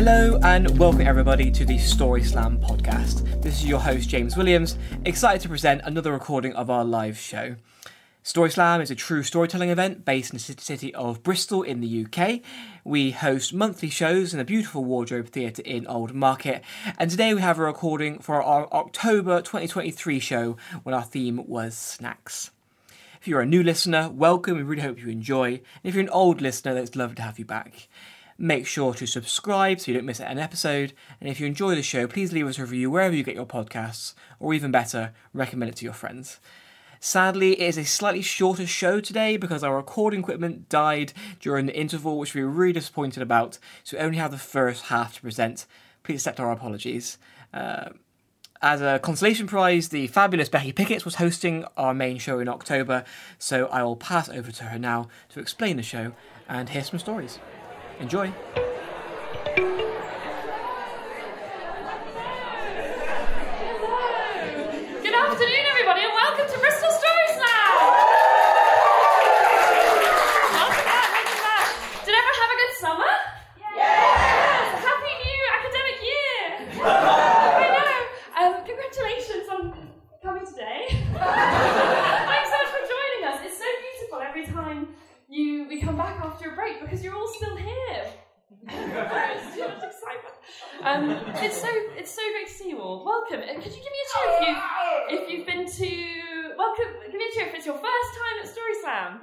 Hello and welcome everybody to the Story Slam podcast. This is your host James Williams, excited to present another recording of our live show. Story Slam is a true storytelling event based in the city of Bristol in the UK. We host monthly shows in a beautiful Wardrobe Theatre in Old Market, and today we have a recording for our October 2023 show when our theme was snacks. If you're a new listener, welcome, we really hope you enjoy. And if you're an old listener, then it's lovely to have you back. Make sure to subscribe so you don't miss an episode, and if you enjoy the show, please leave us a review wherever you get your podcasts, or even better, recommend it to your friends. Sadly, it is a slightly shorter show today because our recording equipment died during the interval, which we were really disappointed about, so we only have the first half to present. Please accept our apologies. As a consolation prize, the fabulous Becky Pickett was hosting our main show in October, so I will pass over to her now to explain the show and hear some stories. Enjoy! It's so great to see you all. Welcome. Could you give me a cheer if you've been to... Welcome. Give me a cheer if it's your first time at Story Slam.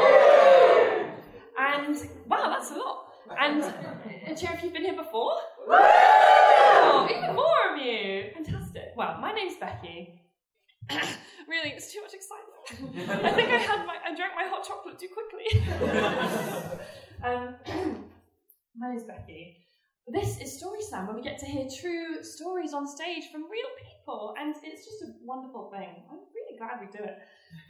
And, wow, that's a lot. And a cheer if you've been here before. Oh, even more of you. Fantastic. Well, my name's Becky. Really, it's too much excitement. I think I drank my hot chocolate too quickly. My name's Becky. This is Story Slam, where we get to hear true stories on stage from real people, and it's just a wonderful thing. I'm really glad we do it.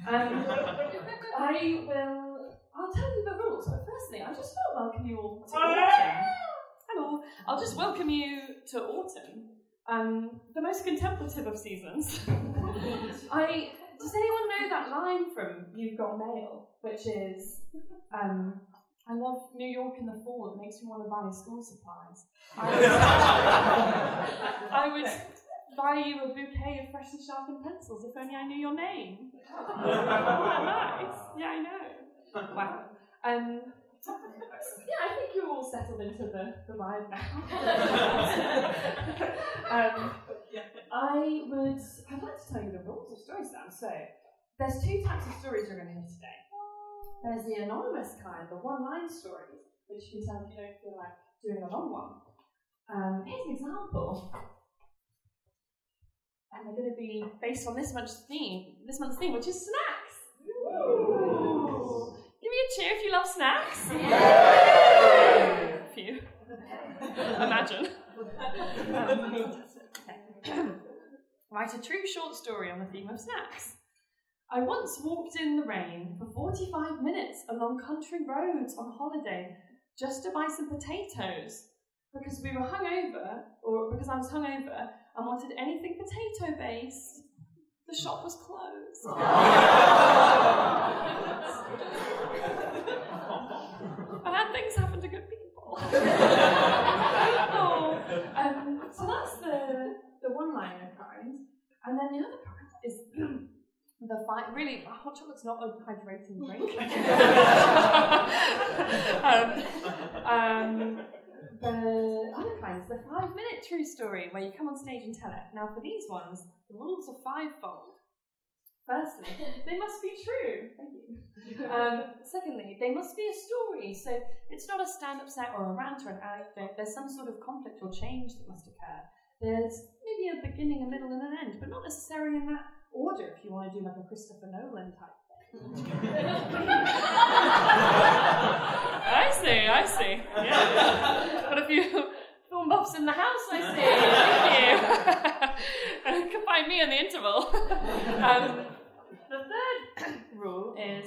I'll tell you the rules, but firstly, I just want to welcome you all to autumn. Hello. I'll just welcome you to autumn, the most contemplative of seasons. Does anyone know that line from You've Got Mail, which is, I love New York in the fall, it makes me want to buy school supplies. I would buy you a bouquet of freshly sharpened pencils if only I knew your name. Nice. Yeah, I know. Wow. Yeah, I think you're all settled into the vibe now. I'd like to tell you the rules of Story Slam. So, there's two types of stories you're going to hear today. There's the anonymous kind, the one-line stories, which you can tell if you don't feel like doing a long one. Here's an example. And they're going to be based on this month's theme, which is snacks. Ooh. Give me a cheer if you love snacks. A few. Imagine. Write a true short story on the theme of snacks. I once walked in the rain for 45 minutes along country roads on holiday just to buy some potatoes because we were hungover, or because I was hungover and wanted anything potato-based. The shop was closed. Bad things happen to good people. So that's the one-liner kind. And then the other kind is... Really, hot chocolate's not a hydrating drink. The other kind is the 5-minute true story, where you come on stage and tell it. Now, for these ones, the rules are fivefold. Firstly, they must be true. Thank you. Secondly, they must be a story, so it's not a stand-up set or a rant or an anecdote. There's some sort of conflict or change that must occur. There's maybe a beginning, a middle, and an end, but not necessarily in that order if you want to do like a Christopher Nolan type thing. I see. Yeah. Got a few film buffs in the house, I see. Thank you. You can find me in the interval. The third rule is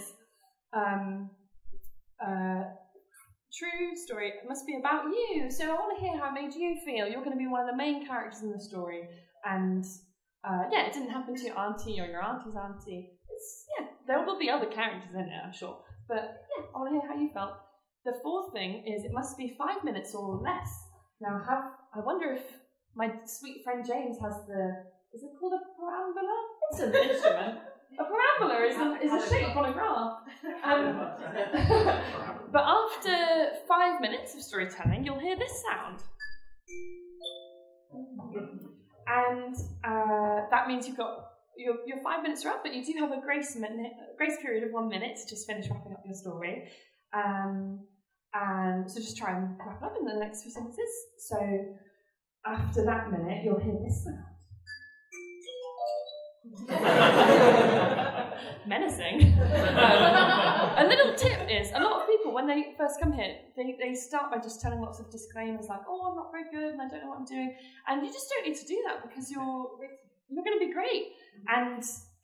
true story. It must be about you. So I want to hear how it made you feel. You're going to be one of the main characters in the story, and it didn't happen to your auntie or your auntie's auntie. There will be other characters in it, I'm sure. But I want to hear how you felt. The fourth thing is it must be 5 minutes or less. Now, I wonder if my sweet friend James has is it called a parabola? It's an instrument. A parabola is a shape on a graph. But after 5 minutes of storytelling, you'll hear this sound. And that means you've got your 5 minutes are up, but you do have a grace period of 1 minute to just finish wrapping up your story. And so just try and wrap it up in the next few sentences. So after that minute, you'll hear this sound. Menacing. A little tip is, a lot of people, when they first come here, they start by just telling lots of disclaimers like, oh, I'm not very good and I don't know what I'm doing. And you just don't need to do that because you're going to be great. And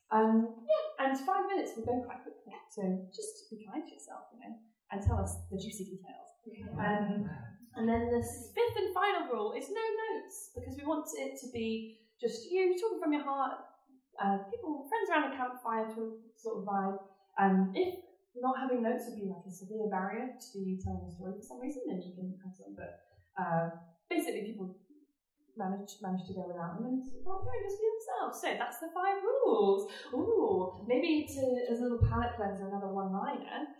5 minutes will go quite quickly. So just be kind to yourself, and tell us the juicy details. And then the fifth and final rule is no notes, because we want it to be just you talking from your heart. Friends around a campfire to sort of vibe. If not having notes would be like a severe barrier to you telling a story for some reason, then you can have some. But basically, people manage to go without them and just be themselves. So that's the 5 rules. Ooh, maybe as a little palate cleanser, another one-liner.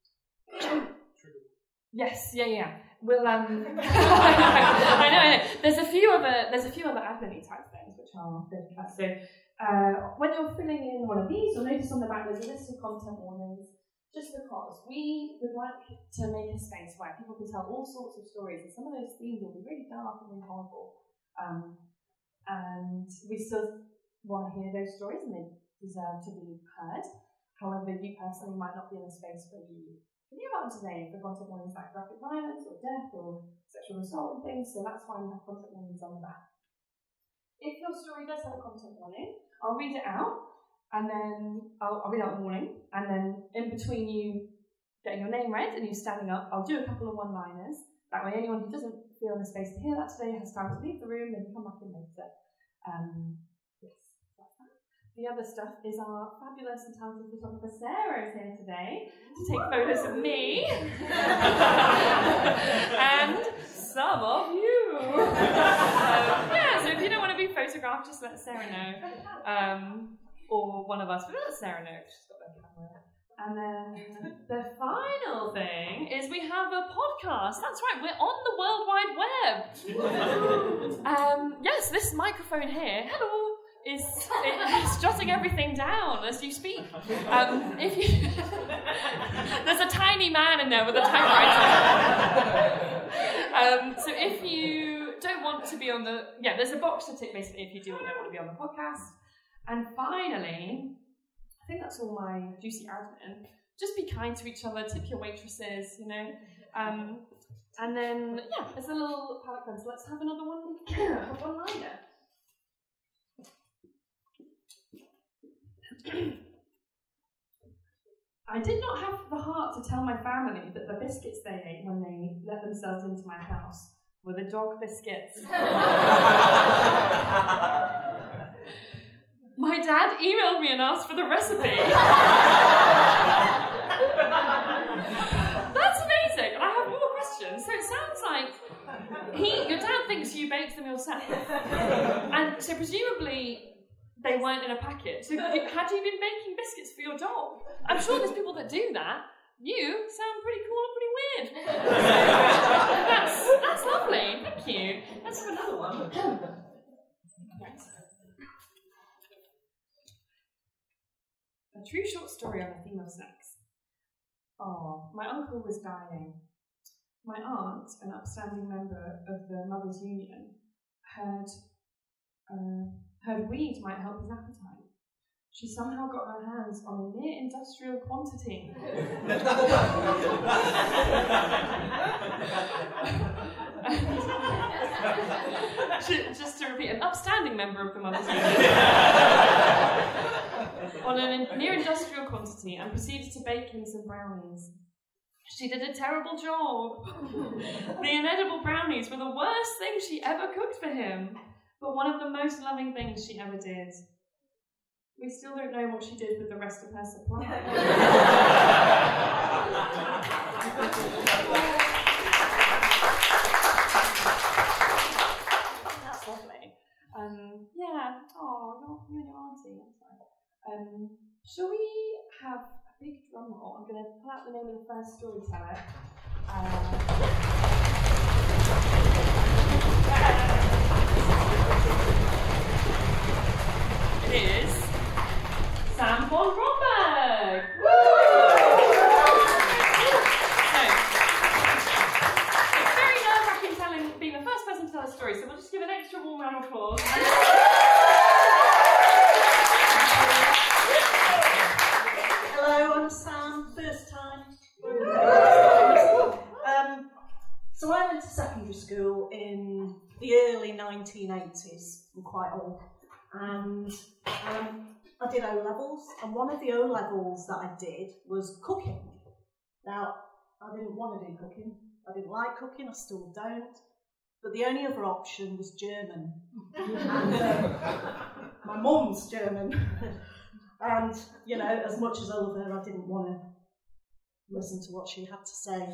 Yes, yeah. We'll I know. There's a few other admin type things which I'll discuss. So when you're filling in one of these, you'll notice on the back there's a list of content warnings. Just because we would like to make a space where people can tell all sorts of stories, and some of those themes will be really dark and really horrible. And we still want to hear those stories, and they deserve to be heard. However, you personally might not be in a space where you can hear about them today for content warnings like graphic violence or death or sexual assault and things, so that's why we have content warnings on the back. If your story does have a content warning, I'll read it out, and then I'll read out the warning, and then in between you getting your name read and you standing up, I'll do a couple of one-liners. That way anyone who doesn't feel in the space to hear that today has time to leave the room, then come back in later. Yes, that's that. The other stuff is our fabulous and talented photographer Sarah is here today to take photos of me and some of you. So if you don't want to be photographed, just let Sarah know. Or one of us, but let Sarah know if she's got their camera. And then the final thing is we have a podcast. That's right, we're on the World Wide Web. Yes, this microphone here, hello, is jotting everything down as you speak. There's a tiny man in there with a typewriter. So if you don't want to be on there's a box to tick basically if you don't want to be on the podcast. And finally, I think that's all my juicy admin. Just be kind to each other, tip your waitresses, and then, as a little palate cleanser, let's have another one-liner. I did not have the heart to tell my family that the biscuits they ate when they let themselves into my house were the dog biscuits. My dad emailed me and asked for the recipe. That's amazing. I have more questions. So it sounds like your dad thinks you baked them yourself. And so presumably they weren't in a packet. So had you been baking biscuits for your dog? I'm sure there's people that do that. You sound pretty cool and pretty weird. That's lovely. Thank you. Let's have another one. A true short story on the theme of sex. Oh, my uncle was dying. My aunt, an upstanding member of the Mothers' Union, heard weed might help his appetite. She somehow got her hands on a near industrial quantity. Just to repeat, an upstanding member of the Mothers' Union. On a near industrial quantity and proceeded to bake him some brownies. She did a terrible job. The inedible brownies were the worst thing she ever cooked for him, but one of the most loving things she ever did. We still don't know what she did with the rest of her supply. Shall we have a big drum roll? I'm going to pull out the name of the first storyteller. It is Sam von Romberg. It's very nerve-wracking being the first person to tell a story, so we'll just give an extra warm round of applause. Hello, I'm Sam, first time. So I went to secondary school in the early 1980s, I'm quite old, and I did O-levels, and one of the O-levels that I did was cooking. Now, I didn't want to do cooking, I didn't like cooking, I still don't, but the only other option was German. And, my mum's German. And, you know, as much as I love her, I didn't want to listen to what she had to say.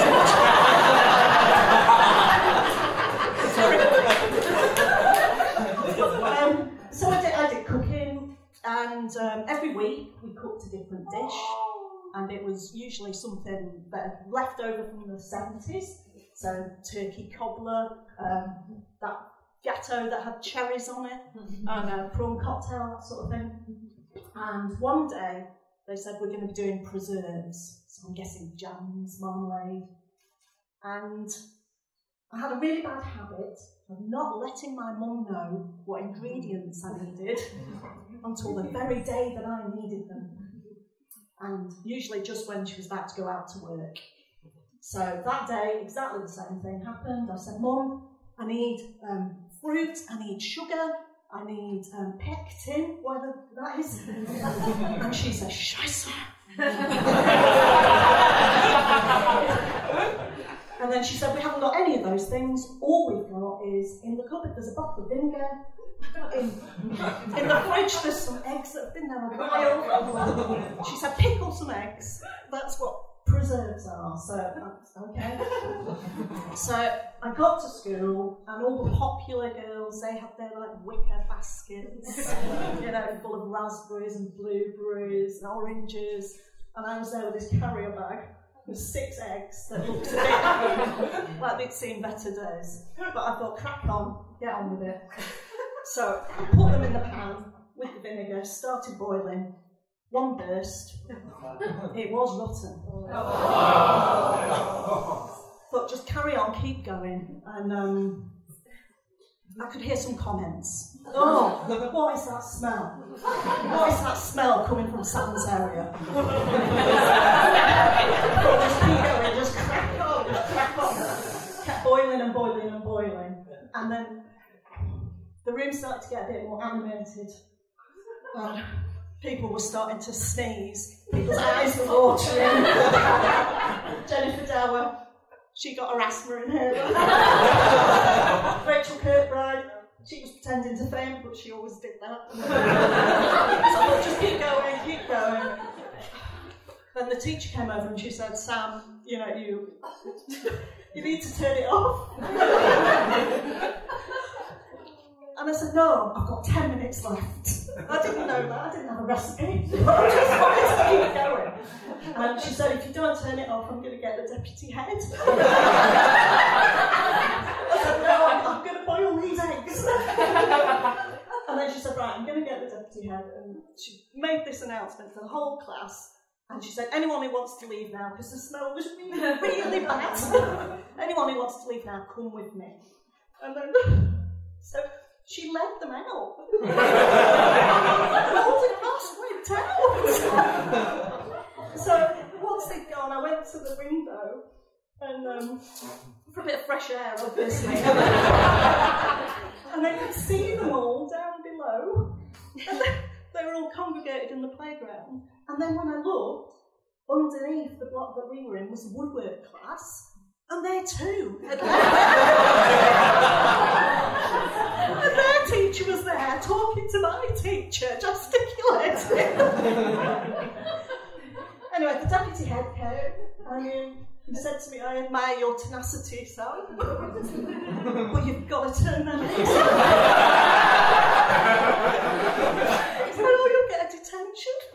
So I did cooking, and every week we cooked a different dish, and it was usually something that left over from the 70s. So turkey cobbler, that gatto that had cherries on it, and a prawn cocktail, that sort of thing. And one day they said we're going to be doing preserves, so I'm guessing jams, marmalade. And I had a really bad habit of not letting my mum know what ingredients I needed until the very day that I needed them. And usually just when she was about to go out to work. So that day, exactly the same thing happened. I said, Mum, I need fruit, I need sugar, I need pectin, whatever that is. And she said, Scheisse. And then she said, we haven't got any of those things. All we've got is, in the cupboard, there's a bottle of vinegar. In the fridge, there's some eggs that have been there a while. She said, pickle some eggs. That's what preserves are. So, okay. So I got to school, and all the popular girls, they had their like wicker baskets, you know, full of raspberries and blueberries and oranges. And I was there with this carrier bag with 6 eggs that looked a bit like they'd seen better days. But I thought, crack on, get on with it. So I put them in the pan with the vinegar, started boiling. One burst. It was rotten. But just carry on, keep going. And I could hear some comments. Oh, what is that smell? What is that smell coming from Sam's area? Just keep going, just crack on, Kept boiling and boiling and boiling. And then the room started to get a bit more animated. People were starting to sneeze. People's eyes were watering. Jennifer Dower, she got her asthma in her. Rachel Kirkbride, she was pretending to faint, but she always did that. So I thought, just keep going. Then the teacher came over and she said, Sam, you know, you need to turn it off. And I said, no, I've got 10 minutes left. I didn't know that, I didn't have a recipe. I just wanted to keep going. And she said, if you don't turn it off, I'm going to get the deputy head. I said, no, I'm going to boil these eggs. And then she said, right, I'm going to get the deputy head. And she made this announcement to the whole class. And she said, anyone who wants to leave now, because the smell was really, really bad. Anyone who wants to leave now, come with me. And then, so she led them out. And all the class went out. So once they'd gone, I went to the window and for a bit of fresh air, obviously. And I could see them all down below. And they were all congregated in the playground. And then when I looked, underneath the block that we were in was the woodwork class. And there too. And their teacher was there talking to my teacher, gesticulating. Anyway, the deputy head came and he said to me, I admire your tenacity, Sam. But you've got to turn them in. He said, oh, you'll get a detention.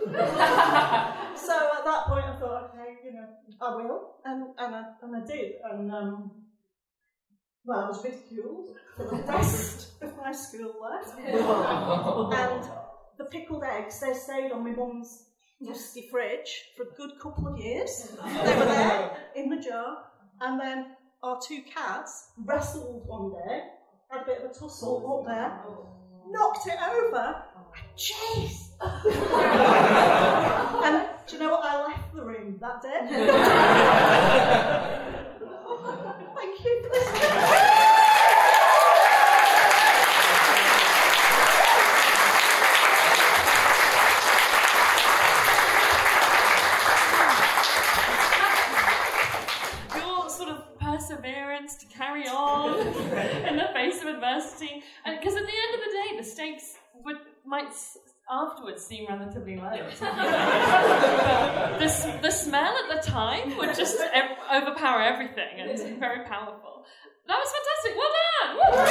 So at that point I thought, okay, I will, and I did, and well, I was ridiculed for the rest of my school life, and the pickled eggs, they stayed on my mum's rusty fridge for a good couple of years. They were there in the jar, and then our two cats wrestled one day, had a bit of a tussle up there, knocked it over, and chased. And do you know what? I left the room that day. Thank you for listening. Perseverance to carry on in the face of adversity, and because at the end of the day the stakes might afterwards seem relatively low. the smell at the time would just overpower everything, and it's very powerful. That was fantastic. Well done.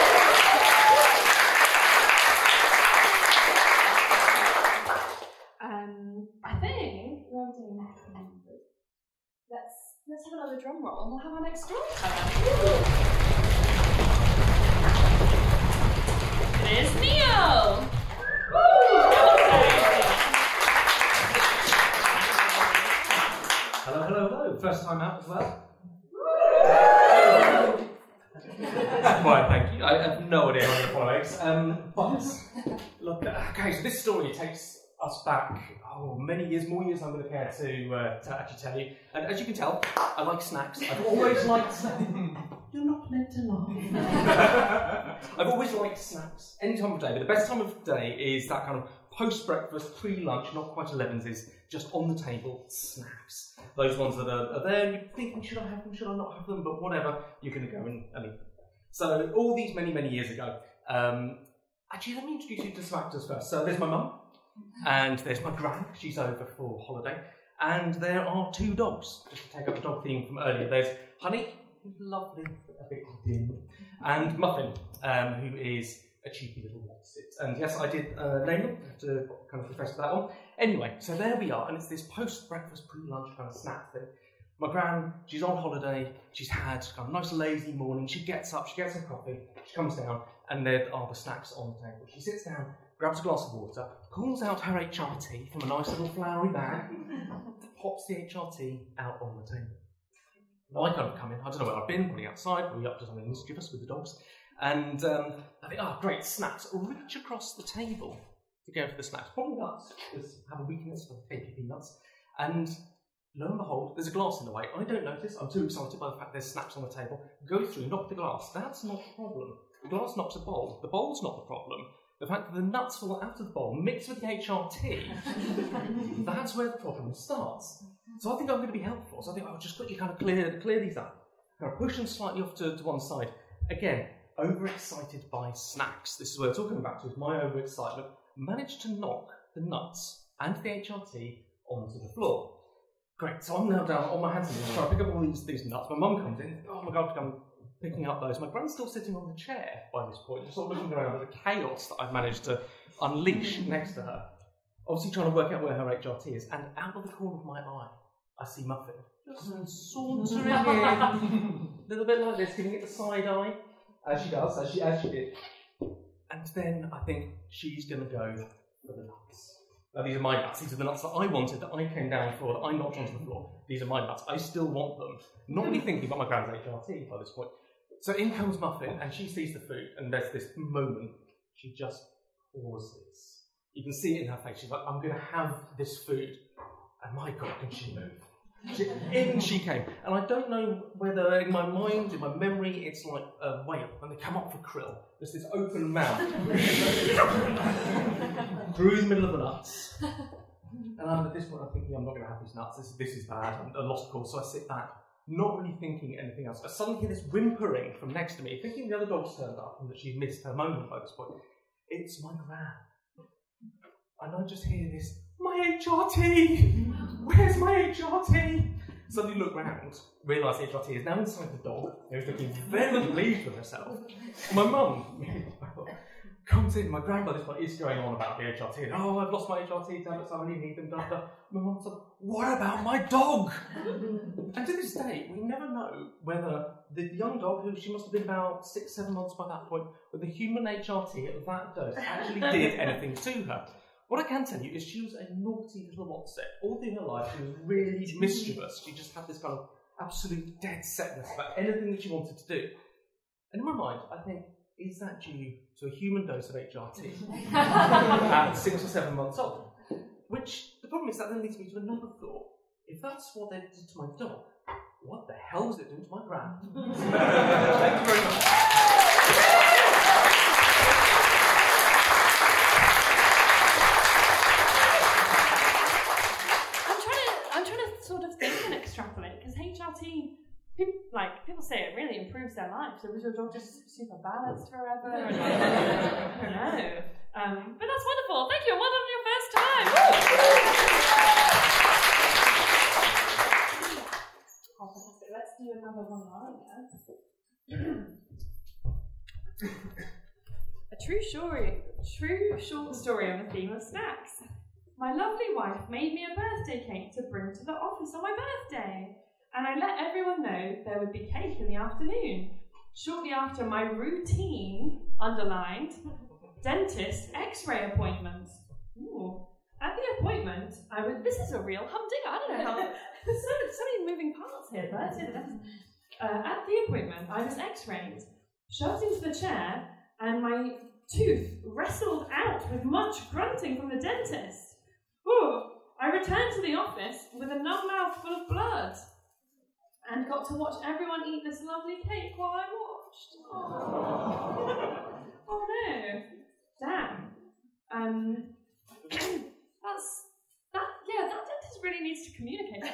I think we're doing next. Let's have another drum roll and we'll have our next storyteller. It is Neil! Hello. First time out as well. Right, thank you. I have no idea how to follow eggs. But, look, okay, so this story takes us back, many years, more years I'm going to care to actually tell you. And as you can tell, I like snacks. I've always liked snacks. You're not meant to laugh. I've always liked snacks, any time of day, but the best time of day is that kind of post-breakfast, pre-lunch, not quite 11s, is just on the table, snacks. Those ones that are there, and you're thinking, should I have them, should I not have them, but whatever, you're going to go and eat them. So all these many, many years ago, actually let me introduce you to some actors first. So there's my mum. And there's my gran, she's over for holiday, and there are two dogs, just to take up the dog theme from earlier. There's Honey, who's lovely, a bit dim, and Muffin, who is a cheeky little opposite. And yes, I did name them, to kind of profess that one. Anyway, so there we are, and it's this post-breakfast, pre-lunch kind of snack thing. My gran, she's on holiday, she's had kind of nice lazy morning, she gets up, she gets some coffee, she comes down, and there are the snacks on the table. She sits down, grabs a glass of water, pulls out her HRT from a nice little flowery bag, pops the HRT out on the table. Now I kind of come in, I don't know where I've been, probably outside, probably up to something mischievous with the dogs, and I think, great, snacks. Reach across the table to go for the snacks. Probably nuts, because I have a weakness for KPP nuts, and lo and behold, there's a glass in the way. I don't notice, I'm too excited by the fact there's snacks on the table. Go through, knock the glass, that's not the problem. The glass knocks a bowl, the bowl's not the problem. The fact that the nuts fall out of the bowl mixed with the HRT, that's where the problem starts. So I think I'm going to be helpful. So I think I'll just quickly kind of clear these up. Kind of push them slightly off to one side. Again, overexcited by snacks. This is what I'm talking about, is my overexcitement. Managed to knock the nuts and the HRT onto the floor. Great, so I'm now down on my hands and knees trying to pick up all these nuts. My mum comes in, oh my God, I'm picking up those. My gran's still sitting on the chair by this point, just sort of looking around at the chaos that I've managed to unleash next to her. Obviously trying to work out where her HRT is, and out of the corner of my eye, I see Muffin. Just sauntering in, a little bit like this, giving it the side eye, as she does, as she did. And then I think she's going to go for the nuts. Now these are my nuts, these are the nuts that I wanted, that I came down for, that I knocked onto the floor. These are my nuts, I still want them. Not really thinking about my gran's HRT by this point. So in comes Muffin, and she sees the food, and there's this moment, she just pauses. You can see it in her face, she's like, I'm going to have this food. And my God, can she move? In she came. And I don't know whether in my mind, in my memory, it's like a whale, when they come up for krill. There's this open mouth. Through the middle of the nuts. And at this point I'm thinking, I'm not going to have these nuts, this is bad, I'm a lost cause, so I sit back, not really thinking anything else. I suddenly hear this whimpering from next to me, thinking the other dog's turned up and that she'd missed her moment by this point. It's my gran. And I just hear this, my HRT! Where's my HRT? Suddenly look round, realise the HRT is now inside the dog, who's looking very pleased with herself. My mum, comes in, my grandmother's like, is going on about the HRT, and I've lost my HRT tablets, I really need them, da da. My mum's like, what about my dog? And to this day, we never know whether the young dog, who she must have been about 6-7 months by that point, with the human HRT at that dose, actually did anything to her. What I can tell you is she was a naughty little what's-it. All through her life, she was really mischievous. She just had this kind of absolute dead setness about anything that she wanted to do. And in my mind, I think, is that due to a human dose of HRT at 6 or 7 months old? Which, the problem is that then leads me to another thought. If that's what they did to my dog, what the hell was it doing to my grand? Thank you very much. I'm trying to sort of think and extrapolate, because HRT, people say it really improves their life. So was your dog just super balanced forever? I don't know. But that's wonderful. Thank you. Well done on your first time. Oh, fantastic. Let's do another one A true short story on the theme of snacks. My lovely wife made me a birthday cake to bring to the office on my birthday, and I let everyone know there would be cake in the afternoon. Shortly after my routine, underlined, dentist x-ray appointment. Ooh. At the appointment, this is a real humdinger, I don't know how, there's so many moving parts here, but at the appointment, I was x-rayed, shoved into the chair, and my tooth wrestled out with much grunting from the dentist. Ooh. I returned to the office with a numb mouth full of blood, and got to watch everyone eat this lovely cake while I watched. Oh, oh no. Damn. That dentist really needs to communicate.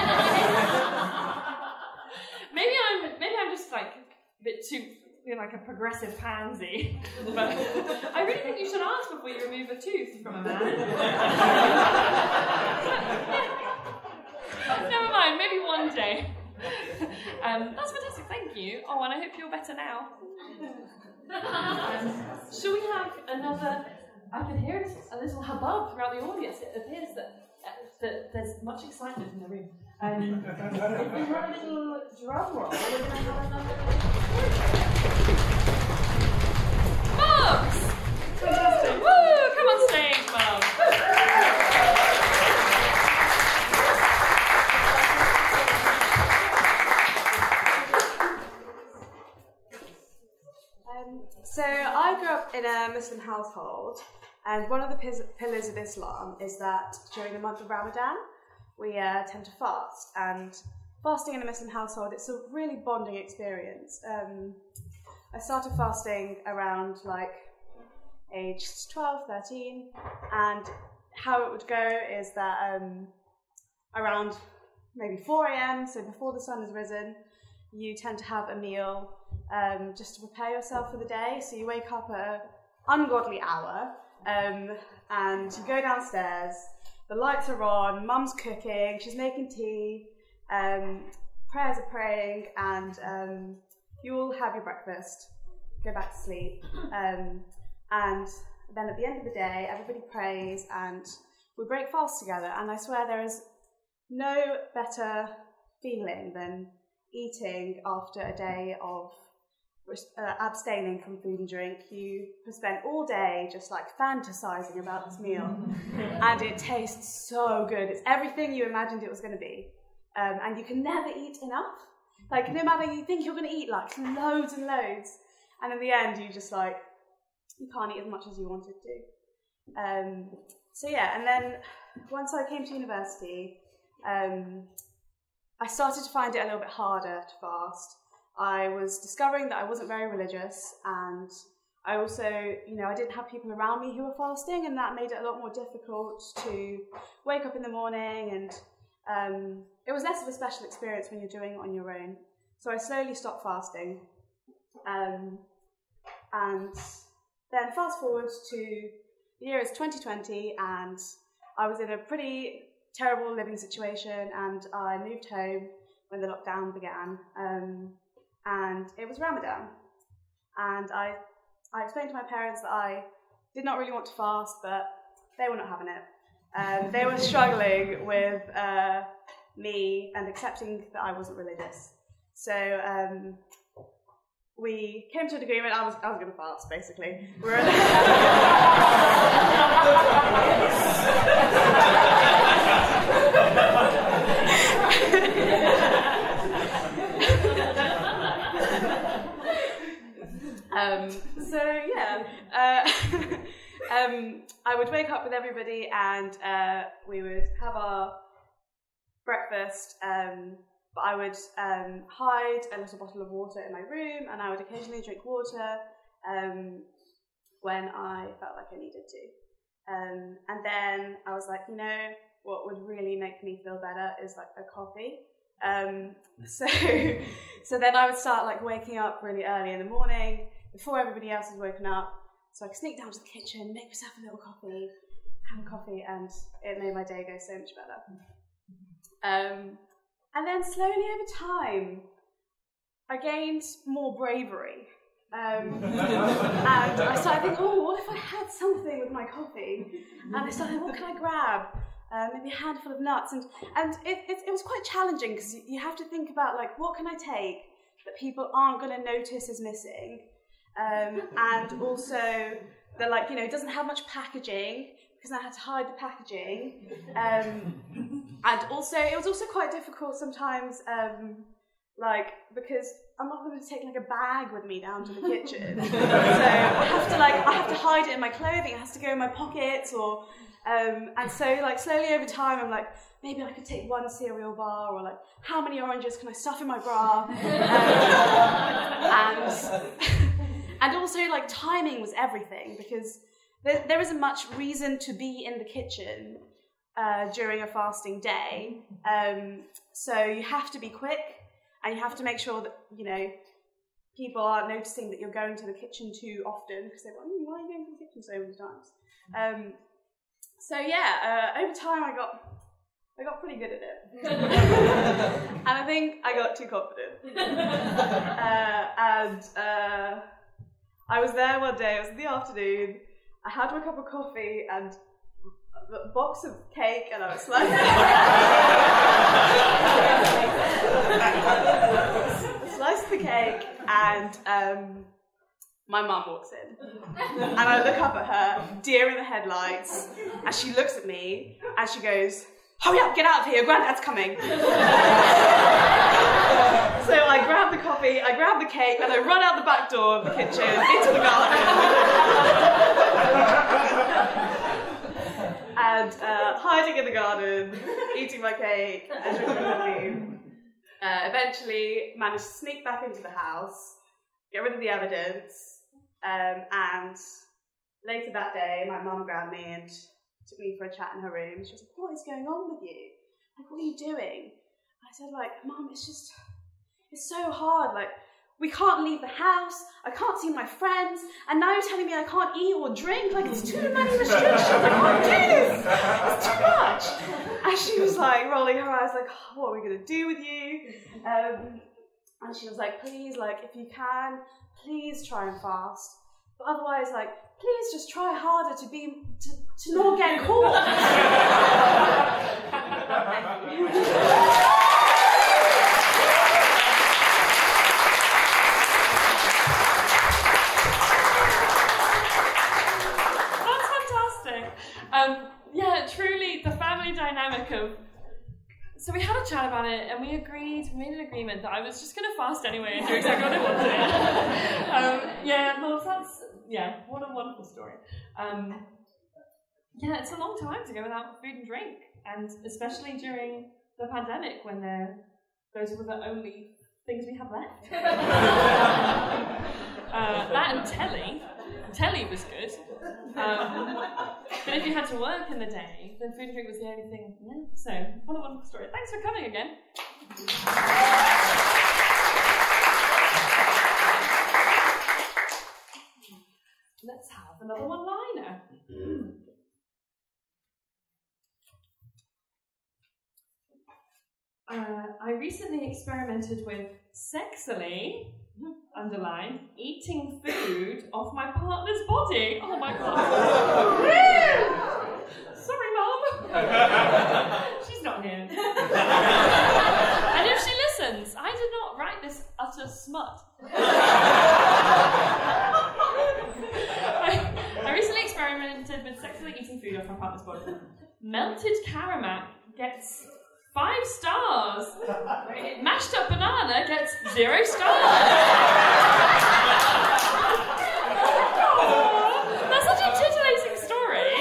maybe I'm just like a bit too, like a progressive pansy. But I really think you should ask before you remove a tooth from a man. Never mind, maybe one day. That's fantastic, thank you. Oh, and I hope you're better now. Shall we have another? I can hear a little hubbub throughout the audience. It appears that there's much excitement in the room. If we run a little drum roll, we're going to have another. Mubs! Fantastic! Woo! Come on stage, Mubs! So I grew up in a Muslim household, and one of the pillars of Islam is that during the month of Ramadan, we tend to fast. And fasting in a Muslim household, it's a really bonding experience. I started fasting around age 12, 13, and how it would go is that around maybe 4 a.m, so before the sun has risen, you tend to have a meal just to prepare yourself for the day. So you wake up at an ungodly hour and you go downstairs, the lights are on, mum's cooking, she's making tea, prayers are praying, and you all have your breakfast, go back to sleep, and then at the end of the day everybody prays and we break fast together. And I swear there is no better feeling than eating after a day of abstaining from food and drink. You have spent all day just fantasizing about this meal and it tastes so good. It's everything you imagined it was going to be, and you can never eat enough. No matter, you think you're going to eat loads and loads, and in the end you just you can't eat as much as you wanted to. So yeah, and then once I came to university, I started to find it a little bit harder to fast. I was discovering that I wasn't very religious, and I also, I didn't have people around me who were fasting, and that made it a lot more difficult to wake up in the morning, and it was less of a special experience when you're doing it on your own. So I slowly stopped fasting, and then fast forward to the year is 2020, and I was in a pretty terrible living situation, and I moved home when the lockdown began, and it was Ramadan, and I I explained to my parents that I did not really want to fast, but they were not having it. They were struggling with me and accepting that I wasn't religious. So we came to an agreement. I was going to fast, basically. I would wake up with everybody and we would have our breakfast, but I would hide a little bottle of water in my room, and I would occasionally drink water when I felt like I needed to. And then I was like, you know, what would really make me feel better is like a coffee. So then I would start like waking up really early in the morning before everybody else has woken up. So I could sneak down to the kitchen, make myself a little coffee, have a coffee, and it made my day go so much better. And then slowly over time, I gained more bravery. And I started thinking, oh, what if I had something with my coffee? And I started, what can I grab? Maybe a handful of nuts. And it was quite challenging because you have to think about, like, what can I take that people aren't going to notice is missing? And also that, like, you know, it doesn't have much packaging because I had to hide the packaging. And also, it was also quite difficult sometimes, like, because I'm not going to take like a bag with me down to the kitchen. So I have to hide it in my clothing. It has to go in my pockets, or and so like slowly over time, I'm like, maybe I could take one cereal bar, or like, how many oranges can I stuff in my bra? And also like timing was everything, because there isn't much reason to be in the kitchen during a fasting day. So you have to be quick, and you have to make sure that, you know, people aren't noticing that you're going to the kitchen too often, because they're like, why are you going to the kitchen so many times? So yeah, over time I got pretty good at it. And I think I got too confident. I was there one day, it was in the afternoon, I had my cup of coffee and a box of cake, and I was sliced the cake, and my mum walks in, and I look up at her, deer in the headlights, and she looks at me and she goes, hurry up, get out of here, Granddad's coming. So I grab the coffee, I grab the cake, and I run out the back door of the kitchen into the garden. And hiding in the garden, eating my cake, and drinking coffee. Eventually managed to sneak back into the house, get rid of the evidence, and later that day, my mum grabbed me and took me for a chat in her room. She was like, what is going on with you? Like, what are you doing? I said, like, Mum, it's so hard. Like, we can't leave the house. I can't see my friends. And now you're telling me I can't eat or drink. Like, it's too many restrictions. I can't do this. It's too much. And she was like, rolling her eyes, like, oh, what are we going to do with you? And she was like, please, like, if you can, please try and fast. But otherwise, like, please just try harder to not get caught. That's fantastic. Yeah, truly, the family dynamic of. So we had a chat about it, and we made an agreement that I was just going to fast anyway and do exactly what I wanted. What a wonderful story. It's a long time to go without food and drink, and especially during the pandemic when those were the only things we had left. That and telly. Telly was good. But if you had to work in the day, then food and drink was the only thing. Yeah. So, what a wonderful story. Thanks for coming again. Let's have another one-liner. I recently experimented with Sexily underlined, eating food off my partner's body. Oh my god. Sorry, Mum. She's not here. And if she listens, I did not write this utter smut. I recently experimented with sexually eating food off my partner's body. Melted Karamak gets 5 stars. Mashed up banana gets 0 stars. That's such a titillating story.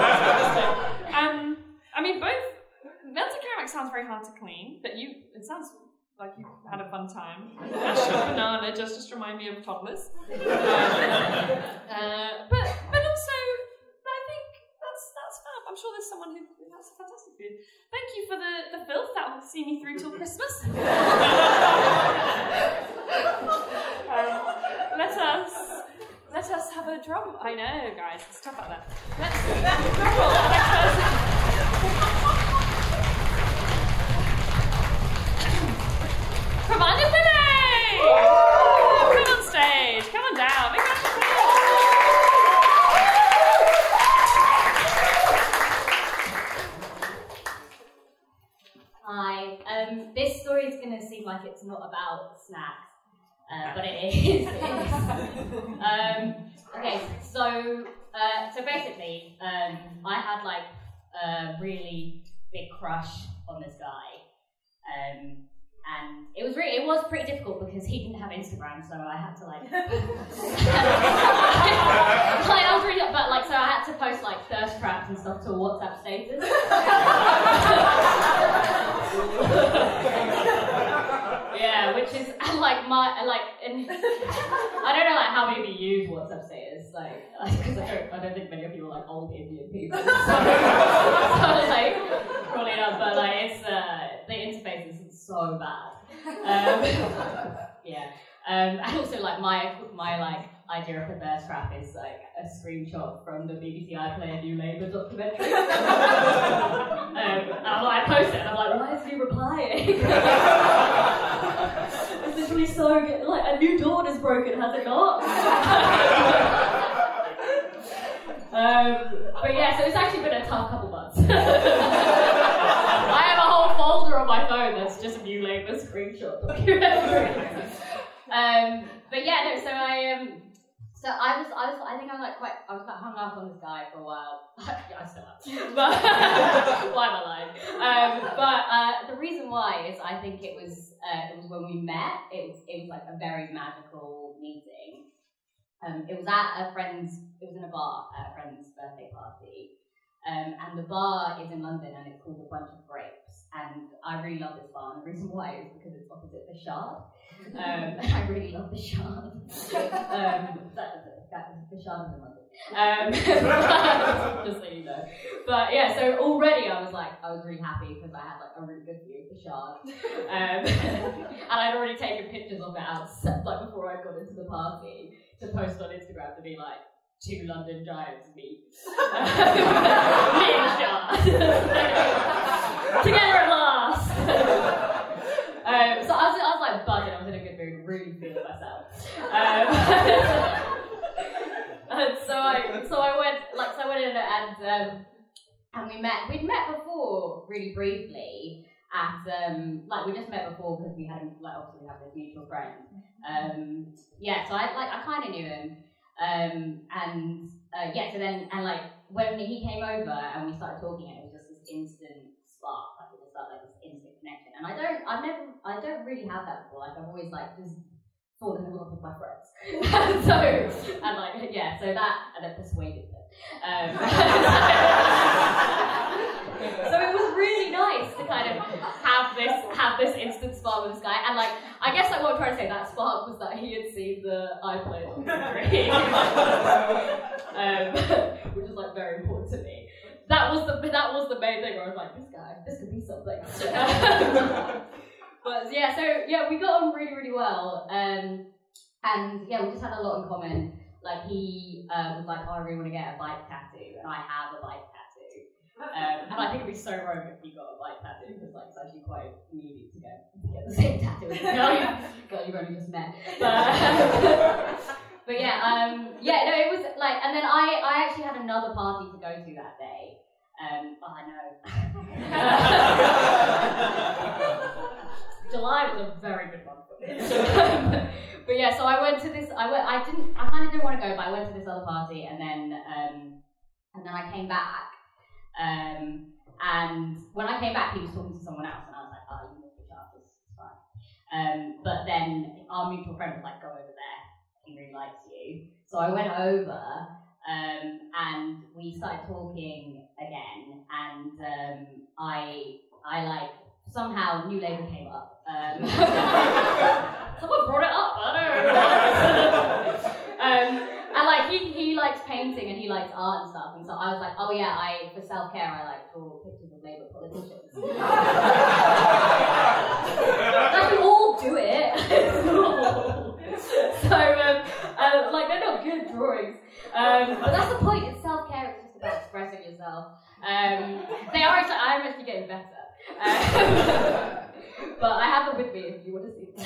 I mean, both melted Karamak sounds very hard to clean, but it sounds like you had a fun time. Mashed up banana just remind me of toddlers. But also, I think that's fab. I'm sure there's someone who has fantastic food. Thank you for the filth that will see me through till Christmas. Let us have a drum. I know, guys, it's tough out there. Let's drum roll. Come on, Billy! Come on stage. Come on down. Big round of applause. Hi. This story is going to seem like it's not about snacks, but it is. Okay, so basically, I had like a really big crush on this guy, and it was pretty difficult because he didn't have Instagram, so I had to like, so I had to post like thirst traps and stuff to a WhatsApp status. Yeah, which is and I don't know like how many of you use WhatsApp status, because I don't think many of you are like old Indian people, so like probably not, but like it's the interface is so bad. Yeah. And also like my like idea of the thirst trap is like a screenshot from the BBC iPlayer New Labour documentary. And I post it and I'm like, why isn't he replying? It's literally so good. Like a new dawn is broken, has it not? But yeah, so it's actually been a tough couple months. I have a whole folder on my phone that's just a New Labour screenshot documentary. But yeah, no. So I was quite hung up on this guy for a while. Yeah, I still am. But why am I lying? But the reason why is I think it was when we met. It was like a very magical meeting. It was in a bar at a friend's birthday party. And the bar is in London and it's called A Bunch of Grapes. And I really love this bar, and the reason why is because it's opposite the Shard. And I really love the Shard. The Shard is in London. Just so you know. But yeah, so already I was really happy because I had like a really good view of the Shard. And I'd already taken pictures of it outside, like before I got into the party, to post on Instagram to be like, 2 London giants meet. Me and Shard. Together at last. So I was like buzzing, I was in a good mood, really feeling myself. And so I went in and we met. We'd met before really briefly at we just met before because we had obviously we have this mutual friend. So I kind of knew him. So then when he came over and we started talking, it was just this instant spark, it was like this instant connection. And I don't really have that before. Like I've always just fallen in love with my friends. So that persuaded them. So it was really nice to kind of have this instant spark with this guy, and I guess what I'm trying to say, that spark was that he had seen the iPlayer documentary, which is very important to me. That was the main thing where I was like, this could be something. But we got on really, really well, and we just had a lot in common. He was like, oh, I really want to get a bike tattoo, and I have a bike tattoo. And I think it'd be so rogue if you got a bike tattoo, because it's actually quite needy to get the same tattoo as you got that you've only just met. But yeah, no, it was like, and then I actually had another party to go to that day. I know. July was a very good month for me. But yeah, so I went to this. I kind of didn't want to go, but I went to this other party, and then I came back. And when I came back, he was talking to someone else, and I was like, oh, you missed the chance, it's fine. But then our mutual friend was like, go over there. He really likes you. So I went over, and we started talking again, and I like somehow New Labour came up. Someone brought it up. I don't know. And like he likes painting and he likes art and stuff, and so I was like, oh yeah, for self-care I like draw pictures of Labour politicians. Like we all do it. So like they're not good drawings. But that's the point, it's self-care, it's just about expressing yourself. They are actually, I'm actually getting better. But I have them with me if you want to see them.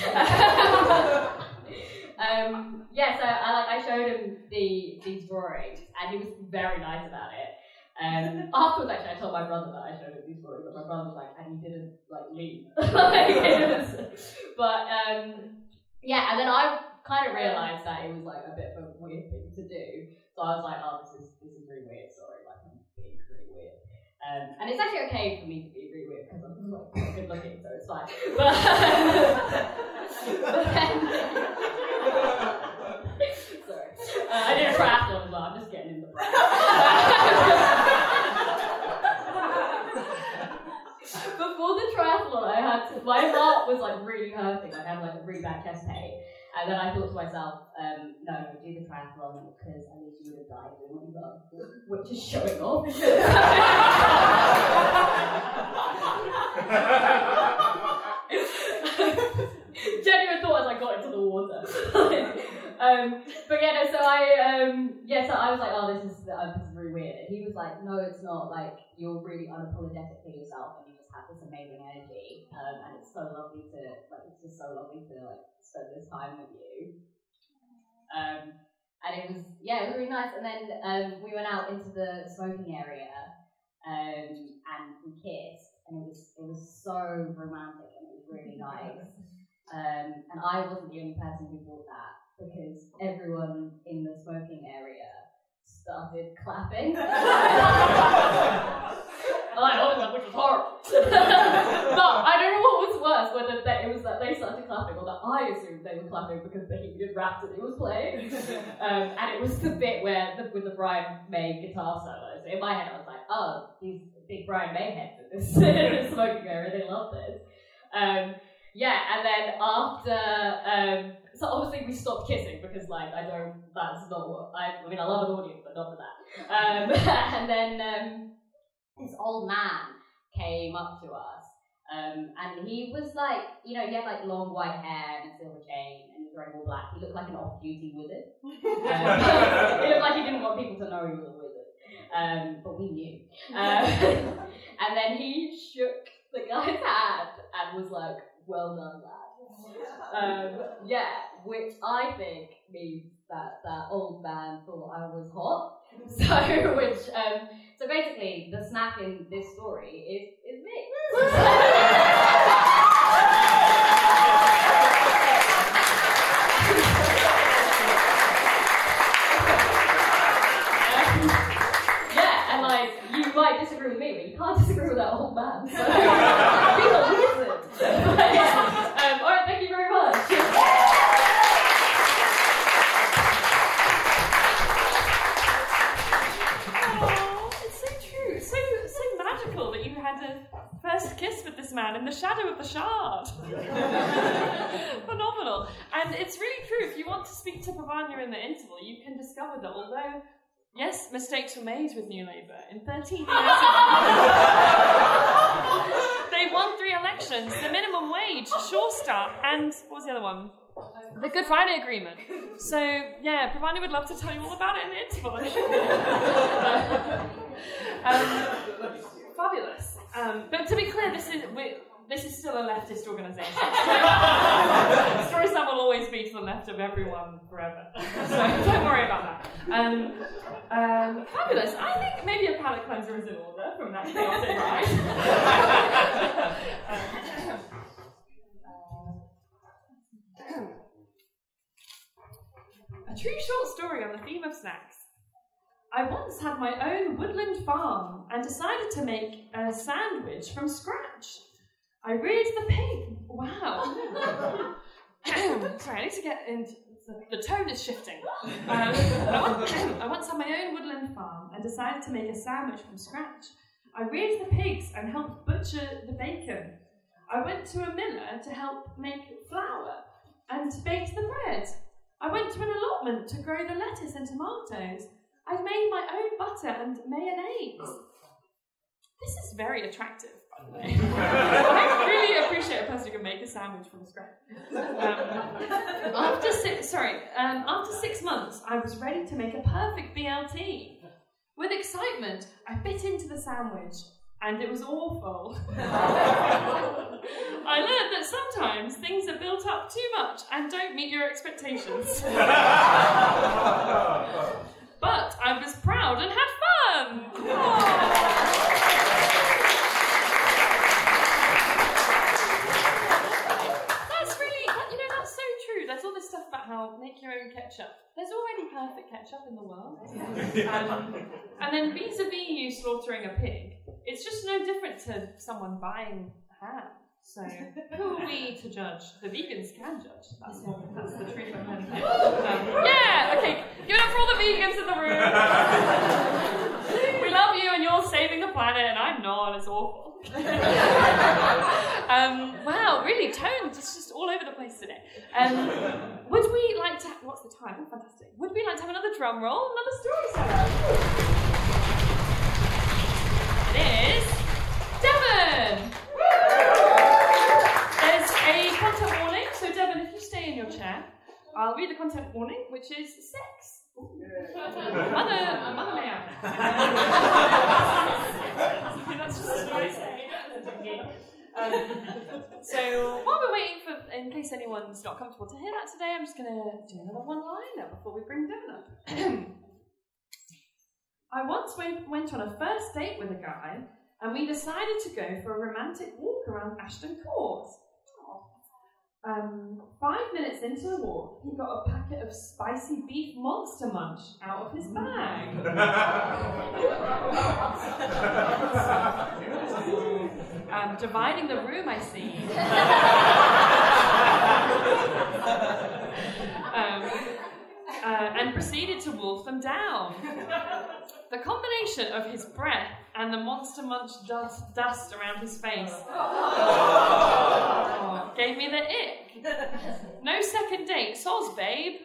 Yeah, so I showed him these drawings, and he was very nice about it. Afterwards, actually, I told my brother that I showed him these drawings, but my brother was like, and he didn't leave. But yeah, and then I kind of realised that it was like a bit of a weird thing to do. So I was like, oh, this is really weird. Sorry, like I'm being really weird. And it's actually okay for me to be really weird because I'm like quite good looking, so it's fine. But then, sorry, I did a triathlon as well. I'm just getting in the brain. Before the triathlon, my heart was like really hurting. I had like a really bad chest pain. And then I thought to myself, no, do the triathlon because at least you would have died doing what you love, which is showing off. Genuine thought as I got into the water. But yeah, no, so I was like, oh, this is really weird. And he was like, no, it's not. Like, you're really unapologetically yourself, and you just have this amazing energy. And it's so lovely to spend this time with you. And it was really nice. And then we went out into the smoking area, and we kissed, and it was so romantic, and it was really nice. And I wasn't the only person who thought that, because everyone in the smoking area started clapping. Which was horrible. But I don't know what was worse, whether it was that they started clapping or that I assumed they were clapping because Bohemian Rhapsody was playing. And it was the bit with the Brian May guitar solo. So in my head I was like, oh, these big Brian May heads in this smoking area, they love this. Yeah, and then after, so obviously we stopped kissing because that's not what, I mean I love an audience, but not for that. And then this old man came up to us, and he was like, he had like long white hair and a silver chain, and he was wearing all black. He looked like an off-duty wizard. He looked like he didn't want people to know he was a wizard, but we knew. And then he shook the guy's hand and was like, well done, lad. Yeah, which I think means that old man thought I was hot. So basically, the snap in this story is me. Yeah, and like you might disagree with me, but you can't disagree with that old man. So people listen. All right, thank you very much. First kiss with this man in the shadow of the Shard. Phenomenal. And it's really true, if you want to speak to Pravanya in the interval, you can discover that although, yes, mistakes were made with New Labour, in 13 years they won 3 elections, the minimum wage, Sure Start, and what was the other one? The Good Friday Agreement. So, yeah, Pravanya would love to tell you all about it in the interval. Fabulous. But to be clear, this is still a leftist organisation. Story Slam will contact of everyone forever. So don't worry about that. Fabulous. I think maybe a palate cleanser is in order from that chaotic ride. A true short story on the theme of snacks. I once had my own woodland farm and decided to make a sandwich from scratch. I reared the pig. Wow. Sorry, I need to get into... The tone is shifting. I once had my own woodland farm and decided to make a sandwich from scratch. I reared the pigs and helped butcher the bacon. I went to a miller to help make flour and baked the bread. I went to an allotment to grow the lettuce and tomatoes. I've made my own butter and mayonnaise. This is very attractive, by the way. I really appreciate a person who can make a sandwich from scratch. After 6 months, I was ready to make a perfect BLT. With excitement, I bit into the sandwich, and it was awful. I learned that sometimes things are built up too much and don't meet your expectations. But I was proud and had fun! That's so true. There's all this stuff about how make your own ketchup. There's already perfect ketchup in the world. And then vis-a-vis you slaughtering a pig, it's just no different to someone buying ham. So, who are we to judge? The vegans can judge. That's the truth of them. Yeah, okay. Give it up for all the vegans in the room. We love you and you're saving the planet and I'm not. It's awful. Wow, really, tones just all over the place today. Would we like to... What's the time? Oh, fantastic. Would we like to have another drum roll? Another storyteller? It is... Devon! There's a content warning, so Devon, if you stay in your chair, I'll read the content warning, which is sex. Mother may I? That's just what I say. So while we're waiting for, in case anyone's not comfortable to hear that today, I'm just going to do another one-liner before we bring Devon up. I once went on a first date with a guy, and we decided to go for a romantic walk around Ashton Court. 5 minutes into the walk, he got a packet of spicy beef Monster Munch out of his bag. Dividing the room, I see. And proceeded to wolf them down. The combination of his breath and the Monster Munch dust around his face gave me the ick. No second date, soz, babe.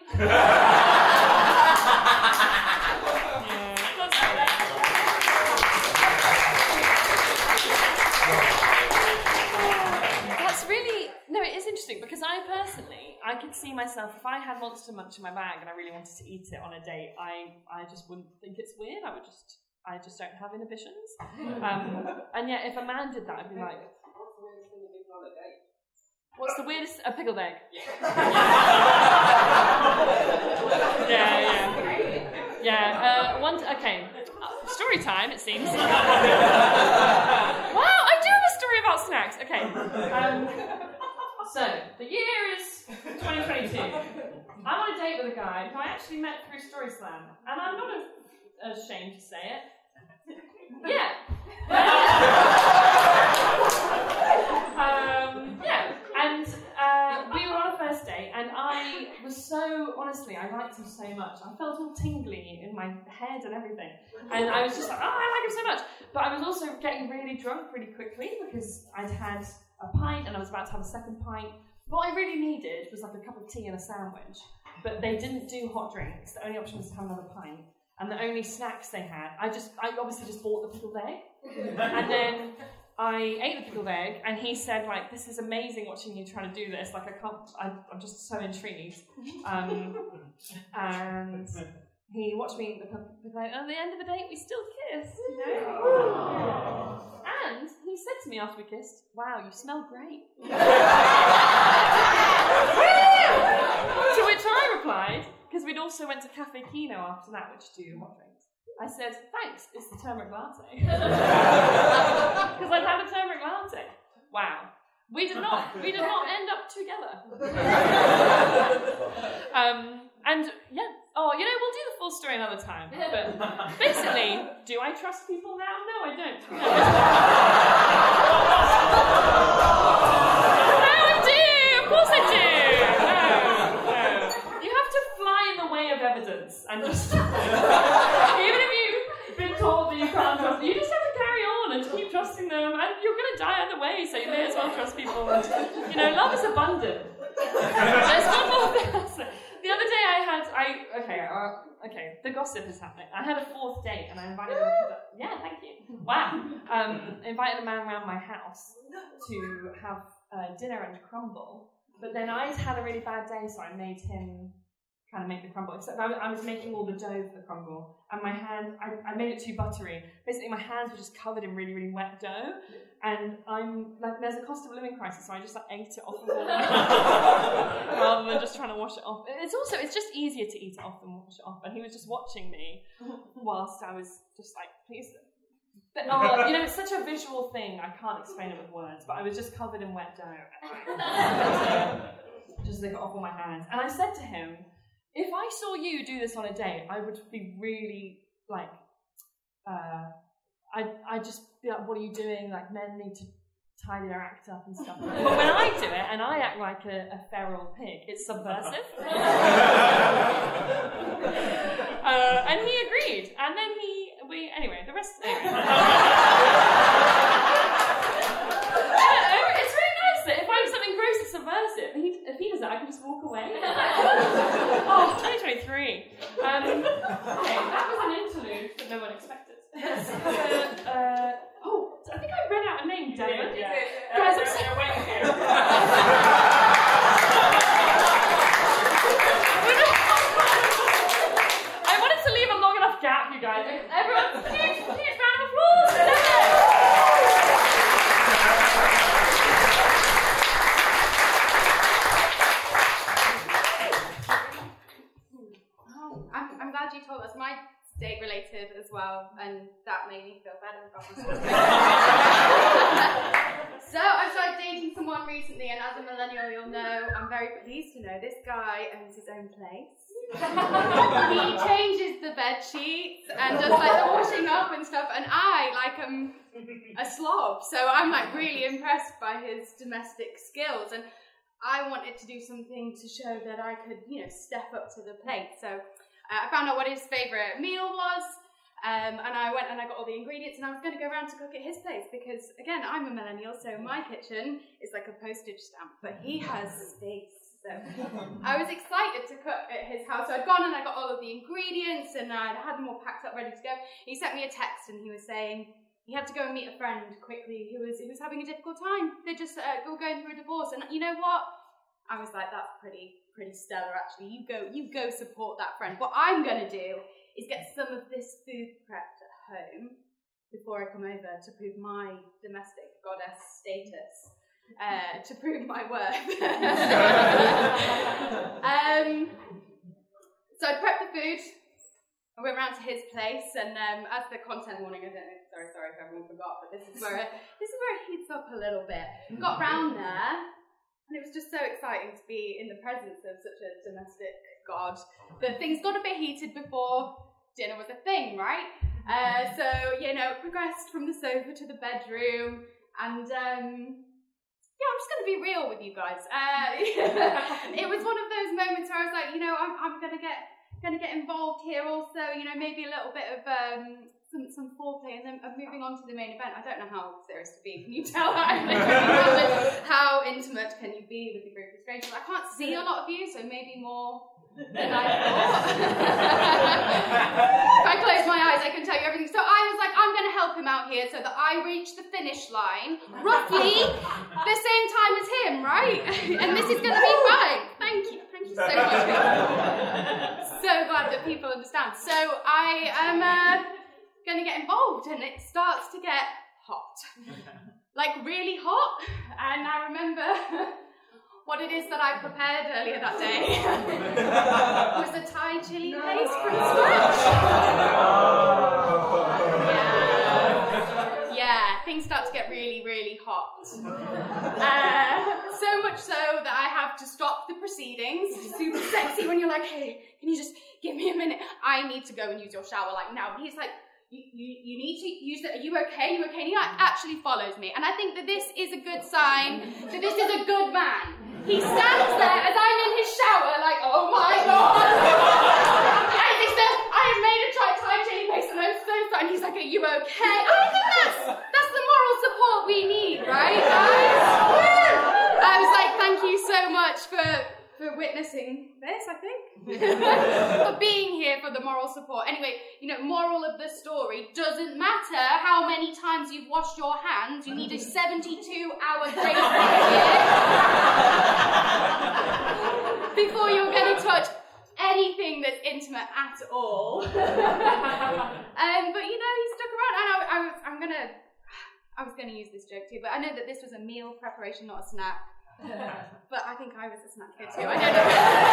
That's really... No, it is interesting because I could see myself, if I had Monster Munch in my bag and I really wanted to eat it on a date, I just wouldn't think it's weird. I just don't have inhibitions. And yet, if a man did that, I'd be like, what's the weirdest? A pickled egg. Yeah. Okay. Story time, it seems. Wow, I do have a story about snacks. Okay. So, the year is 2022. I'm on a date with a guy who I actually met through Story Slam, and I'm not ashamed to say it. Yeah. And we were on a first date, and I was so, honestly, I liked him so much. I felt all tingly in my head and everything. And I was just like, oh, I like him so much. But I was also getting really drunk really quickly because I'd had a pint and I was about to have a second pint. What I really needed was like a cup of tea and a sandwich. But they didn't do hot drinks. The only option was to have another pint. And the only snacks they had, I obviously just bought the pickled egg. And then I ate the pickled egg, and he said, like, this is amazing watching you trying to do this. Like, I'm just so intrigued. And he watched me eat the pickled egg, and at the end of the date, we still kissed, you know? And he said to me after we kissed, wow, you smell great. To which I Frappuccino after that, which do hot drinks. I said, thanks, it's the turmeric latte. Because I'd had a turmeric latte. Wow. We did not end up together. And yeah, we'll do the full story another time. But basically, do I trust people now? No, I don't. No, I do. Of course I do. No. You have to fly in the way of evidence and just even if you've been told that you can't trust, you just have to carry on and keep trusting them, and you're going to die either way. So you may as well trust people. And, love is abundant. There's one more thing. The other day the gossip is happening. I had a 4th date and I invited him thank you. Wow. Invited a man around my house to have dinner and crumble. But then I'd had a really bad day, so I made him kind of make the crumble. Except I was making all the dough for the crumble, and my hand, I made it too buttery. Basically, my hands were just covered in really, really wet dough, and I'm like, there's a cost of living crisis, so I just ate it off of the rather than just trying to wash it off. It's just easier to eat it off than wash it off. And he was just watching me whilst I was just like, please. But, it's such a visual thing. I can't explain it with words, but I was just covered in wet dough. Just lick it off all my hands. And I said to him, if I saw you do this on a date, I would be really, like, I'd just be like, what are you doing? Like, men need to tidy their act up and stuff. But when I do it, and I act like a feral pig, it's subversive. And he agreed. And then the rest of it. It's really nice that if I do something gross and subversive, if he does that, I can just walk away. 2023. Okay, that was an interlude that no one expected. I think I read out a name, Devon. Yeah. Guys, I'm I wanted to leave a long enough gap, you guys. Everyone, huge round of applause. I'm glad you told us. My date related as well, and that made me feel better about myself. So I started dating someone recently, and as a millennial, you'll know, I'm very pleased to know this guy owns his own place. He changes the bed sheets and does like the washing up and stuff, and I am a slob, so I'm like really impressed by his domestic skills, and I wanted to do something to show that I could, step up to the plate. So I found out what his favourite meal was, and I went and I got all the ingredients, and I was going to go around to cook at his place because, again, I'm a millennial, so my kitchen is like a postage stamp, but he has space. So I was excited to cook at his house. So I'd gone and I got all of the ingredients, and I had them all packed up, ready to go. He sent me a text, and he was saying he had to go and meet a friend quickly who was having a difficult time. They just were going through a divorce, and you know what? I was like, that's pretty stellar, actually. You go support that friend. What I'm going to do is get some of this food prepped at home before I come over to prove my domestic goddess status, to prove my worth. So I prepped the food. I went round to his place, and as the content warning, I don't know, sorry if everyone forgot, but this is where it heats up a little bit. Got round there. And it was just so exciting to be in the presence of such a domestic god that things got a bit heated before dinner was a thing, right? So, progressed from the sofa to the bedroom, and I'm just going to be real with you guys. It was one of those moments where I was like, I'm going to get involved here also, maybe a little bit of some foreplay, and then moving on to the main event. I don't know how serious to be. Can you tell that? How intimate can you be with a group of strangers? I can't see a lot of you, so maybe more than I thought. If I close my eyes, I can tell you everything. So I was like, I'm going to help him out here so that I reach the finish line roughly the same time as him, right? And this is going to be fine. Thank you so much. So glad that people understand. So I am going to get involved, and it starts to get hot, like really hot. And I remember what it is that I prepared earlier that day. It was a Thai chili paste from scratch. Yeah, things start to get really, really hot. So much so that I have to stop the proceedings. It's super sexy when you're like, hey, can you just give me a minute? I need to go and use your shower like now. But he's like, you need to use it. Are you okay? You okay? And he actually follows me. And I think that this is a good sign that this is a good man. He stands there as I'm in his shower like, oh my God. And he says, I have made a Thai chili paste and I'm so sorry. And he's like, are you okay? I think that's the moral support we need, right, guys? I was like, thank you so much for witnessing this, I think. For being here for the moral support. Anyway, moral of the story, doesn't matter how many times you've washed your hands, you need a 72-hour grace period before you're going to touch anything that's intimate at all. But he stuck around, and I was gonna use this joke too, but I know that this was a meal preparation, not a snack. But I think I was a snack kid too. I don't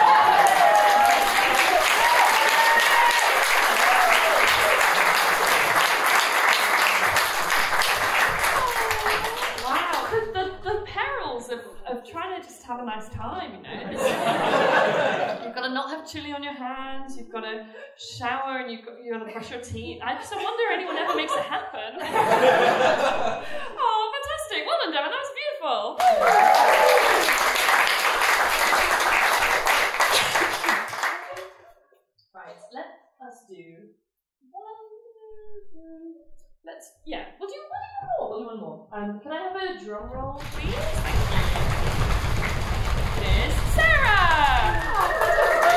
Wow, the perils of trying to just have a nice time, You've got to not have chili on your hands, you've got to shower, and you've got to brush your teeth. I just wonder anyone ever makes it happen. Oh, fantastic. Well done, Devon, that was beautiful. Right, let us do one. We'll do one more. Can I have a drum roll, please? Thank you. Here's Sarah!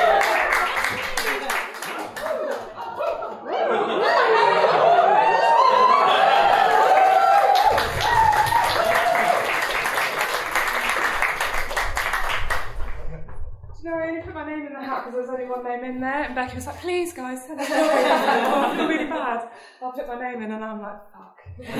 I only put my name in the hat because there was only one name in there, and Becky was like, please guys, tell the story. I feel really bad. I'll put my name in, and I'm like, fuck.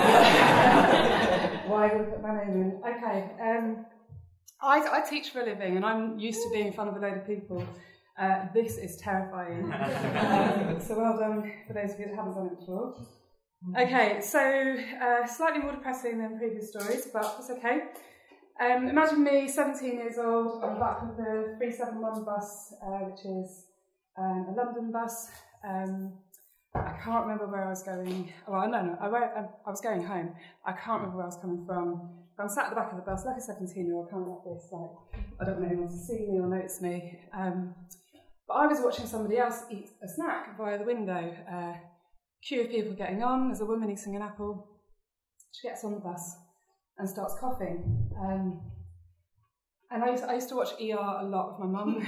Why did I put my name in? Okay, I teach for a living, and I'm used to being in front of a load of people. This is terrifying. So well done for those of you that haven't done it before. Okay, so slightly more depressing than previous stories, but it's okay. Imagine me, 17 years old, on the back of the 371 bus, which is a London bus. I can't remember where I was going. Well, no, I was going home. I can't remember where I was coming from. I'm sat at the back of the bus, like a 17-year-old, kind of like this, like, I don't want anyone to see me or notice me. But I was watching somebody else eat a snack via the window. Queue of people getting on, there's a woman eating an apple. She gets on the bus and starts coughing. And I used to watch ER a lot with my mum.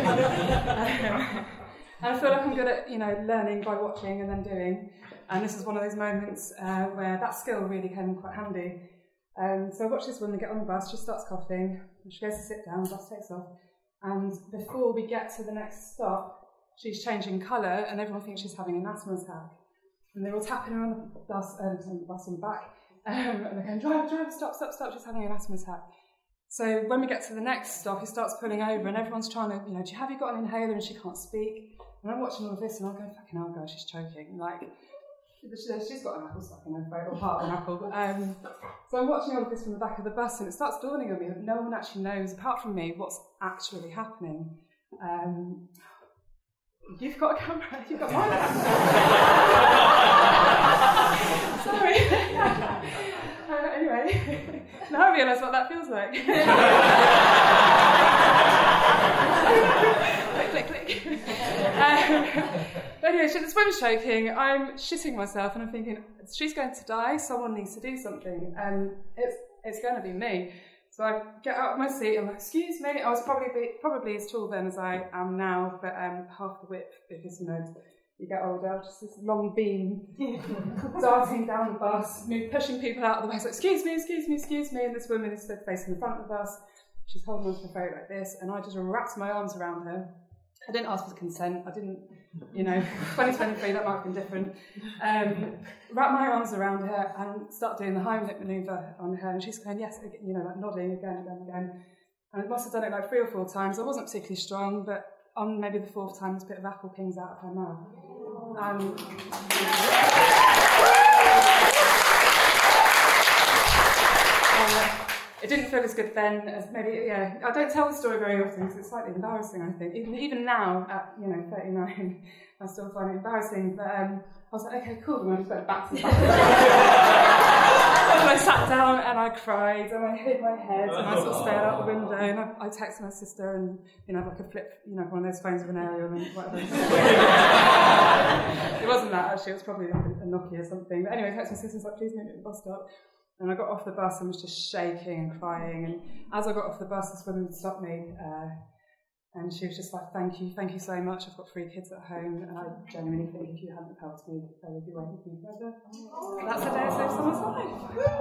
And I feel like I'm good at, learning by watching and then doing. And this is one of those moments where that skill really came in quite handy. So I watch this woman get on the bus, she starts coughing, she goes to sit down, the bus takes off. And before we get to the next stop, she's changing colour and everyone thinks she's having an asthma attack. And they're all tapping her on the bus on the back. And they're going, driver, stop, she's having an asthma attack. So when we get to the next stop, he starts pulling over and everyone's trying to, have you got an inhaler? And she can't speak. And I'm watching all of this and I'm going, fucking hell, guys, she's choking. Like, she's got an apple stuck in her throat, or part of an apple. So I'm watching all of this from the back of the bus and it starts dawning on me that no one actually knows, apart from me, what's actually happening. You've got a camera, you've got mine. Sorry. Anyway, now I realise what that feels like. Click. Anyway, this woman's choking, I'm shitting myself and I'm thinking, she's going to die, someone needs to do something, and it's going to be me. So I get out of my seat, I'm like, excuse me, I was probably as tall then as I am now, but half the width, because, you get older, just this long beam darting down the bus, pushing people out of the way, so excuse me, and this woman is stood facing the front of the bus, she's holding onto her throat like this, and I just wrapped my arms around her. I didn't ask for consent, I didn't, 2023, that might have been different. Wrap my arms around her and start doing the Heimlich manoeuvre on her, and she's going, yes, like nodding again. And I must have done it like 3 or 4 times. I wasn't particularly strong, but on maybe the 4th time, this bit of apple pings out of her mouth. It didn't feel as good then as maybe, yeah. I don't tell the story very often because it's slightly embarrassing, I think. Even now, at 39, I still find it embarrassing. But I was like, okay, cool. And I just went back to the back. And I sat down and I cried and I hit my head and I sort of stared out the window and I texted my sister and, like a flip, one of those phones with an aerial and whatever. It wasn't that actually, it was probably like a Nokia or something. But anyway, I texted my sister and was like, please meet me at the bus stop. And I got off the bus and was just shaking and crying. And as I got off the bus, this woman stopped me and she was just like, thank you so much. I've got 3 kids at home and I genuinely think if you hadn't helped me, they would be waiting for me forever. And that's the day I saved someone's life.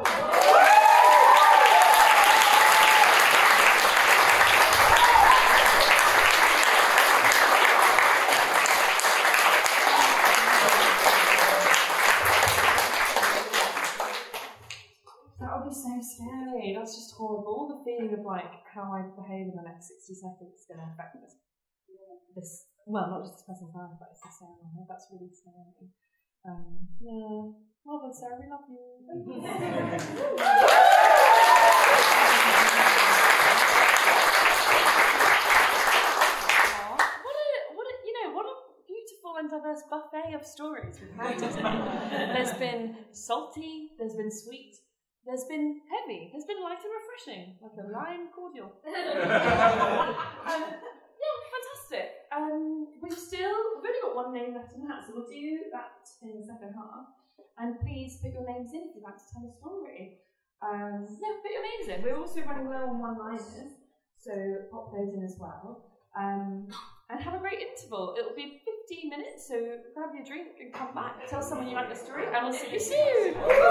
That would be so scary. That's just horrible. The feeling of how I behave in the next 60 seconds is going to affect this. Well, not just this person's life, but it's the same life. That's really scary. Yeah. Well done, Sarah. We love you. What a beautiful and diverse buffet of stories we've had. There's been salty. There's been sweet. There's been heavy. There's been light and refreshing, like a lime cordial. Fantastic. We've only got 1 name left in the hat, so we'll do that in the second half. And please put your names in if you'd like to tell a story. Put your names in. We're also running low on one-liners, so pop those in as well. And have a great interval. It'll be 15 minutes, so grab your drink and come back. Tell someone you like the story, and we'll see you soon.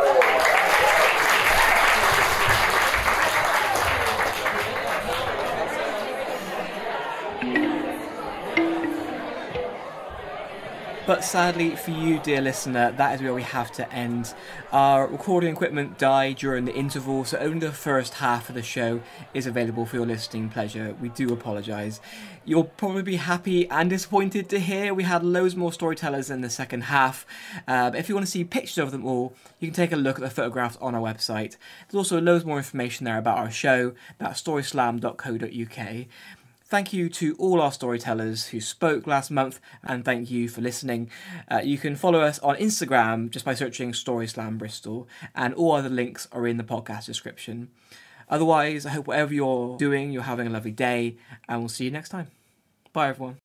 But sadly for you, dear listener, that is where we have to end. Our recording equipment died during the interval, so only the first half of the show is available for your listening pleasure. We do apologise. You'll probably be happy and disappointed to hear we had loads more storytellers in the second half. But if you want to see pictures of them all, you can take a look at the photographs on our website. There's also loads more information there about our show. That's storyslam.co.uk. Thank you to all our storytellers who spoke last month, and thank you for listening. You can follow us on Instagram just by searching Storyslam Bristol, and all other links are in the podcast description. Otherwise, I hope whatever you're doing, you're having a lovely day, and we'll see you next time. Bye, everyone.